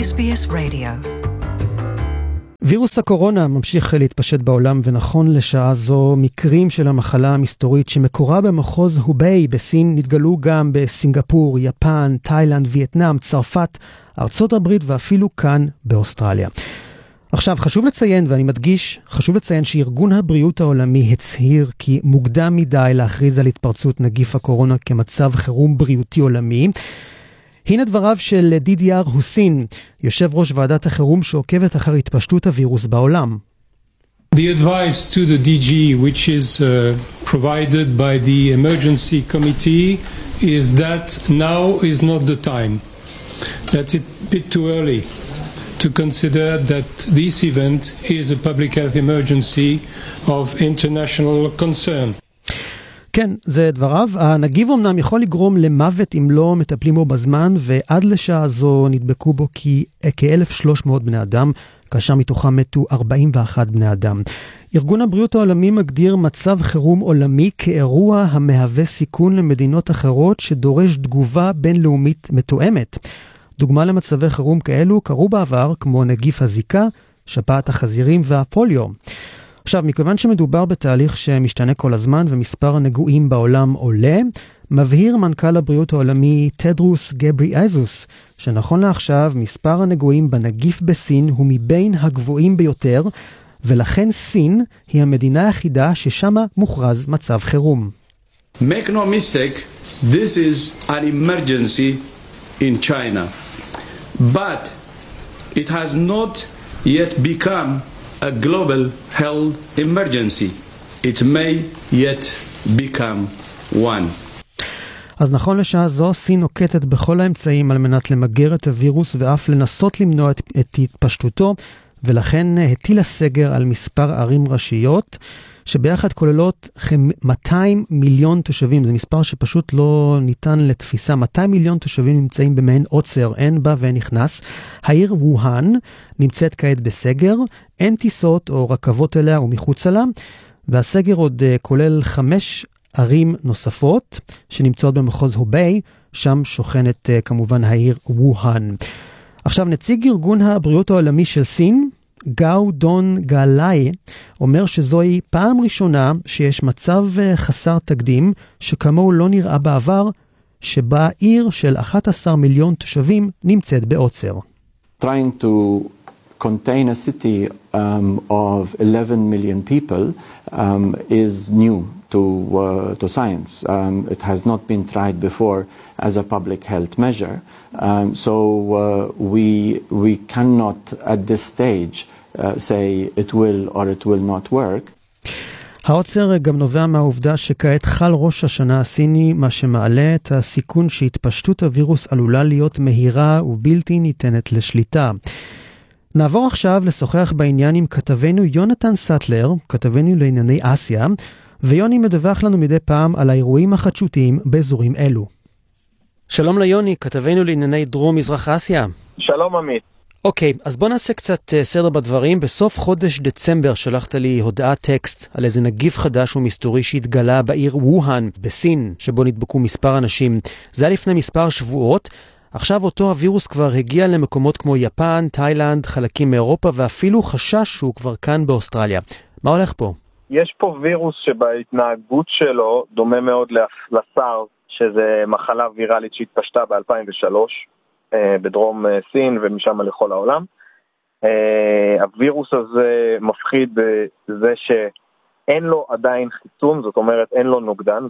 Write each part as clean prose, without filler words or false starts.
SBS Radio. וירוס הקורונה ממשיך להתפשט בעולם, ונכון לשעה זו מקרים של המחלה המסתורית שמקורה במחוז הוביי בסין נתגלו גם בסינגפור, יפן, תאילנד, וייטנאם, צרפת, ארצות הברית ואפילו כאן באוסטרליה. עכשיו חשוב לציין, ואני מדגיש, חשוב לציין שארגון הבריאות העולמי הצהיר כי מוקדם מדי להכריז על התפרצות נגיף הקורונה כמצב חירום בריאותי עולמי. הנה דבריו של דידיאר הוסין, יושב ראש ועדת החירום שעוקבת אחר התפשטות הווירוס בעולם. The advice to the DG, which is provided by the emergency committee, is that now is not the time. That's a bit too early to consider that this event is a public health emergency of international concern. כן, זה דבריו. הנגיף אמנם יכול לגרום למוות אם לא מטפלים בו בזמן, ועד לשעה זו נדבקו בו כ-1,300 בני אדם, כאשר מתוכם מתו 41 בני אדם. ארגון הבריאות העולמי מגדיר מצב חירום עולמי כאירוע המהווה סיכון למדינות אחרות שדורש תגובה בינלאומית מתואמת. דוגמה למצבי חירום כאלו קרו בעבר, כמו נגיף הזיקה, שפעת החזירים והפוליו. עכשיו, מכיוון שמדובר בתהליך שמשתנה כל הזמן ומספר הנגועים בעולם עולה, מבהיר מנכ"ל הבריאות העולמי טדרוס גבריאייזוס, שנכון לעכשיו מספר הנגועים בנגיף בסין הוא מבין הגבוהים ביותר, ולכן סין היא המדינה היחידה ששמה מוכרז מצב חירום. Make no mistake, this is an emergency in China. But it has not yet become a global health emergency. It may yet become one. אז נכון לשעה זו, סין נוקטת בכל האמצעים על מנת למגר את הווירוס ואף לנסות למנוע את התפשטותו, ולכן הטילה סגר על מספר ערים ראשיות, שביחד כוללות 200 מיליון תושבים. זה מספר שפשוט לא ניתן לתפיסה. 200 מיליון תושבים נמצאים במעין עוצר, אין בה ואין נכנס. העיר ווהאן נמצאת כעת בסגר, אין טיסות או רכבות אליה ומחוץ לה, והסגר עוד כולל 5 ערים נוספות שנמצאות במחוז הוביי, שם שוכנת כמובן העיר ווהאן. עכשיו, נציג ארגון הבריאות העולמי של סין, גאו דון גאלאי, אומר שזוהי פעם ראשונה שיש מצב חסר תקדים שכמוהו לא נראה בעבר, שבה עיר של 11 מיליון תושבים נמצאת בעוצר. Trying to contain a city of 11 million people is new to science. It has not been tried before as a public health measure. So we cannot at this stage say it will or it will not work. העוצר גם נובע מהעובדה שכעת חל ראש השנה הסיני, מה שמעלה את הסיכון שהתפשטות הווירוס עלולה להיות מהירה ובלתי ניתנת לשליטה. נעבור עכשיו לשוחח בעניין עם כתבנו יונתן סטלר, כתבנו לענייני אסיה, ויוני מדווח לנו מדי פעם על האירועים החדשותיים באזורים אלו. שלום ליוני, כתבנו לענייני דרום מזרח אסיה. שלום עמית. אוקיי, אז בוא נעשה קצת סדר בדברים. בסוף חודש דצמבר שלחת לי הודעת טקסט על איזה נגיף חדש ומסתורי שהתגלה בעיר ווהאן בסין, שבו נדבקו מספר אנשים. זה היה לפני מספר שבועות. עכשיו אותו הווירוס כבר הגיע למקומות כמו יפן, תאילנד, חלקים מאירופה, ואפילו חשש שהוא כבר כאן באוסטרליה. מה הולך פה? יש פה וירוס שבהתנהגות שלו דומה מאוד לסארס, שזה מחלה ויראלית שהתפשטה ב-2003 בדרום סין ומשם לכל העולם. הווירוס הזה מפחיד בזה שאין לו עדיין חיסון, זאת אומרת אין לו נוגדן,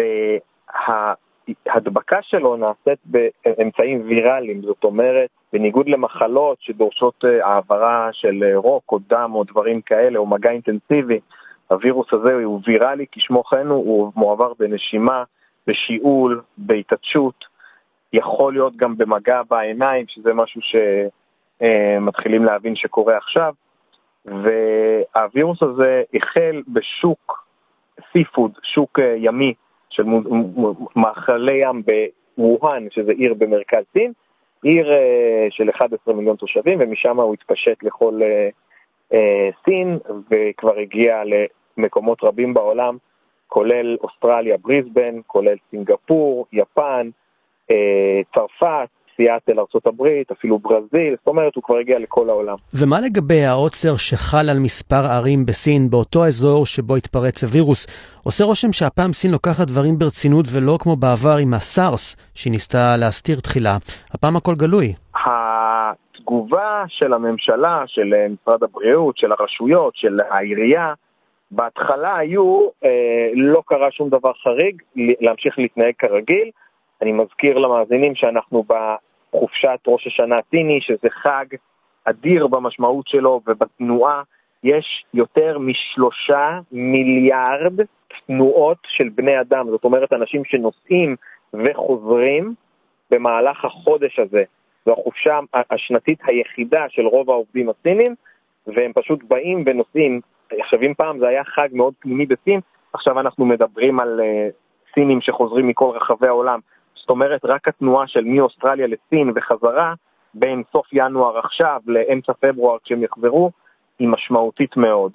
וההדבקה שלו נעשית באמצעים ויראליים, זאת אומרת בניגוד למחלות שדורשות העברה של רוק או דם או דברים כאלה או מגע אינטנסיבי, הווירוס הזה הוא ויראלי, כשמו כן הוא מועבר בנשימה, בשיעול, בהתעטשות, יכול להיות גם במגע בעיניים, שזה משהו שמתחילים להבין שקורה עכשיו, והווירוס הזה החל בשוק סיפוד, שוק ימי של מאכלי ים בווהאן, שזה עיר במרכז סין, עיר של 11 מיליון תושבים, ומשם הוא התפשט לכל סין, וכבר הגיע למקומות רבים בעולם, כולל אוסטרליה, בריסבן, כולל סינגפור, יפן, צרפת, סיאטל, ארצות הברית, אפילו ברזיל, זאת אומרת הוא כבר הגיע לכל העולם. ומה לגבי העוצר שחל על מספר ערים בסין, באותו האזור שבו התפרץ הווירוס? עושה רושם שהפעם סין לוקחת דברים ברצינות ולא כמו בעבר עם הסארס, שהיא ניסתה להסתיר תחילה. הפעם הכל גלוי. התגובה של הממשלה, של משרד הבריאות, של הרשויות, של העירייה, בהתחלה היו, לא קרה שום דבר חריג, להמשיך להתנהג כרגיל. אני מזכיר למאזינים שאנחנו בחופשת ראש השנה הסיני, שזה חג אדיר במשמעות שלו ובתנועה. יש יותר מ3 מיליארד תנועות של בני אדם, זאת אומרת אנשים שנוסעים וחוזרים במהלך החודש הזה. זו החופשה השנתית היחידה של רוב העובדים הסינים, והם פשוט באים ונוסעים. עכשיו אם פעם זה היה חג מאוד פנימי בסין, עכשיו אנחנו מדברים על סינים שחוזרים מכל רחבי העולם. זאת אומרת רק התנועה של מאוסטרליה לסין וחזרה, בין סוף ינואר עכשיו לאמצע פברואר כשהם יחזרו, היא משמעותית מאוד.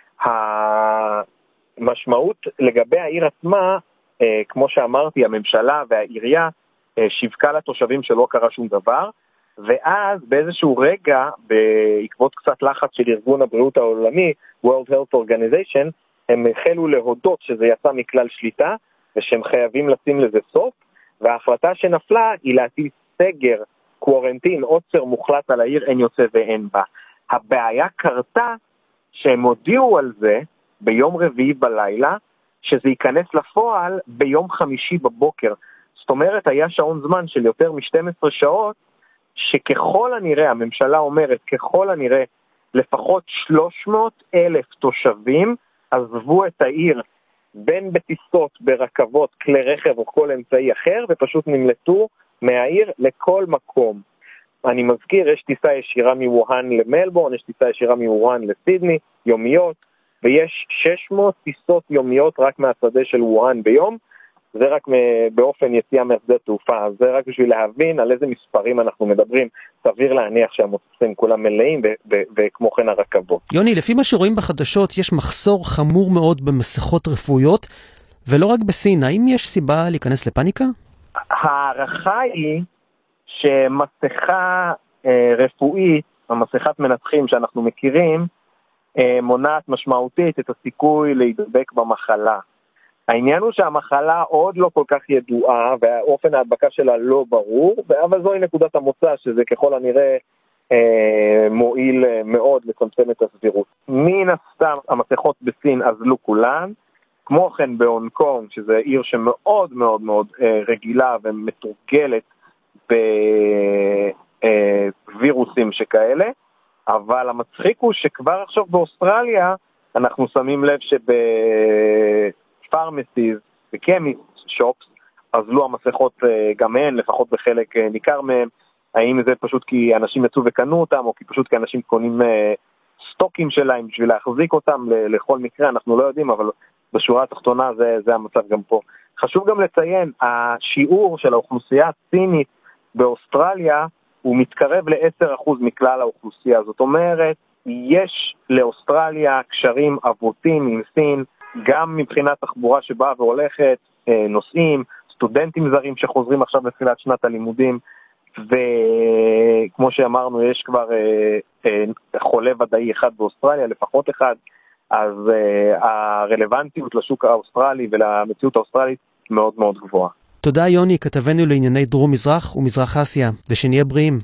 המשמעות לגבי העיר עצמה, כמו שאמרתי, הממשלה והעירייה שיווקה לתושבים שלא קרה שום דבר, ואז באיזשהו רגע, בעקבות קצת לחץ של ארגון הבריאות העולמי, World Health Organization, הם החלו להודות שזה יצא מכלל שליטה, ושהם חייבים לשים לזה סוף, וההחלטה שנפלה היא להטיל סגר, קוורנטין, עוצר מוחלט על העיר, אין יוצא ואין בה. הבעיה קרתה שהם הודיעו על זה ביום רביעי בלילה, שזה ייכנס לפועל ביום חמישי בבוקר. זאת אומרת, היה שעון זמן של יותר מ-12 שעות, שככל הנראה, הממשלה אומרת, ככל הנראה, לפחות 300,000 תושבים עזבו את העיר, בין בטיסות, ברכבות, כלי רכב או כל אמצעי אחר, ופשוט נמלטו מהעיר לכל מקום. אני מזכיר, יש טיסה ישירה מווהאן למלבורן, יש טיסה ישירה מווהאן לסידני, יומיות, ויש 600 טיסות יומיות רק מהשדה של ווהאן ביום, זה רק באופן יציאה מהשדה תעופה, זה רק בשביל להבין על איזה מספרים אנחנו מדברים, סביר להניח שהמטוסים כולם מלאים וכמו כן הרכבות. יוני, לפי מה שרואים בחדשות, יש מחסור חמור מאוד במסכות רפואיות, ולא רק בסין, האם יש סיבה להיכנס לפניקה? הערכה היא שמסכה רפואית, המסכת מנתחים שאנחנו מכירים, מונעת משמעותית את הסיכוי להידבק במחלה. העניין הוא שהמחלה עוד לא כל כך ידועה, והאופן ההדבקה שלה לא ברור, אבל זוהי נקודת המוצא, שזה ככל הנראה מועיל מאוד לצמצם את הסבירות. מן הסתם המסכות בסין אזלו כולן, כמו כן בהונג קונג, שזה עיר שמאוד מאוד מאוד רגילה ומתורגלת בווירוסים שכאלה, אבל המצחיק הוא שכבר עכשיו באוסטרליה אנחנו שמים לב פארמסיז וקמיסט שופס, אזלו המסכות גם הן, לפחות בחלק ניכר מהם. האם זה פשוט כי אנשים יצאו וקנו אותם, או כי פשוט כי אנשים קונים סטוקים שלהם בשביל להחזיק אותם לכל מקרה, אנחנו לא יודעים, אבל בשורה התחתונה זה המצב גם פה. חשוב גם לציין, השיעור של האוכלוסייה הסינית באוסטרליה הוא מתקרב ל10% מכלל האוכלוסייה. זאת אומרת, יש לאוסטרליה קשרים אבותים עם סין, גם מבחינת תחבורה שבאה והולכת, נוסעים, סטודנטים זרים שחוזרים עכשיו בתחילת שנת הלימודים, וכמו שאמרנו, יש כבר חולה ודאי אחד באוסטרליה, לפחות אחד, אז הרלוונטיות לשוק האוסטרלי ולמציאות האוסטרלית מאוד מאוד גבוהה. תודה יוני, כתבנו לענייני דרום מזרח ומזרח אסיה, ושנהיה בריאים.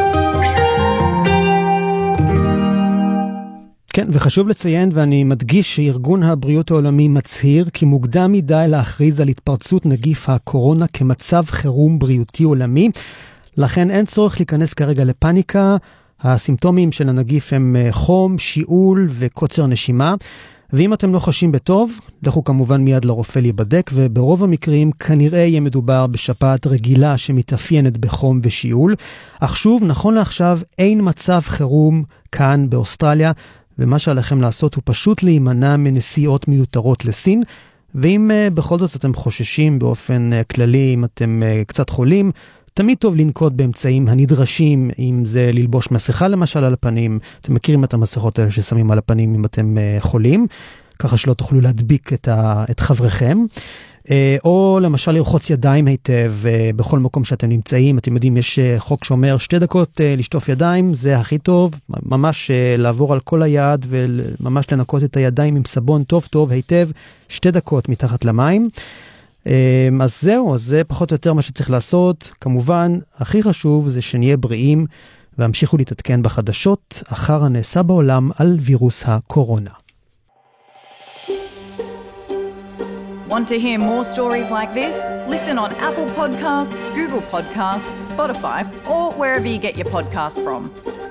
כן, וחשוב לציין, ואני מדגיש שארגון הבריאות העולמי מצהיר כי מוקדם מדי להכריז על התפרצות נגיף הקורונה כמצב חירום בריאותי עולמי, לכן אין צורך להיכנס כרגע לפניקה. הסימפטומים של הנגיף הם חום, שיעול וקוצר נשימה, ואם אתם לא חשים בטוב, לכו כמובן מיד לרופא להיבדק, וברוב המקרים כנראה יהיה מדובר בשפעת רגילה שמתאפיינת בחום ושיעול. אך שוב, נכון לעכשיו, אין מצב חירום כאן באוסטרליה, ומה שעליכם לעשות הוא פשוט להימנע מנסיעות מיותרות לסין, ואם בכל זאת אתם חוששים באופן כללי, אם אתם קצת חולים, תמיד טוב לנקוט באמצעים הנדרשים, אם זה ללבוש מסכה למשל על הפנים, אתם מכירים את המסכות האלה ששמים על הפנים אם אתם חולים, ככה שלא תוכלו להדביק את חבריכם. או למשל לרחוץ ידיים היטב בכל מקום שאתם נמצאים. אתם יודעים, יש חוק שאומר 2 דקות לשטוף ידיים, זה הכי טוב, ממש לעבור על כל היד וממש לנקות את הידיים עם סבון טוב טוב היטב, 2 דקות מתחת למים. אז זהו, אז זה פחות או יותר מה שצריך לעשות. כמובן, הכי חשוב זה שנהיה בריאים, והמשיכו להתעדכן בחדשות אחר הנעשה בעולם על וירוס הקורונה. Want to hear more stories like this? Listen on Apple Podcasts, Google Podcasts, Spotify, or wherever you get your podcasts from.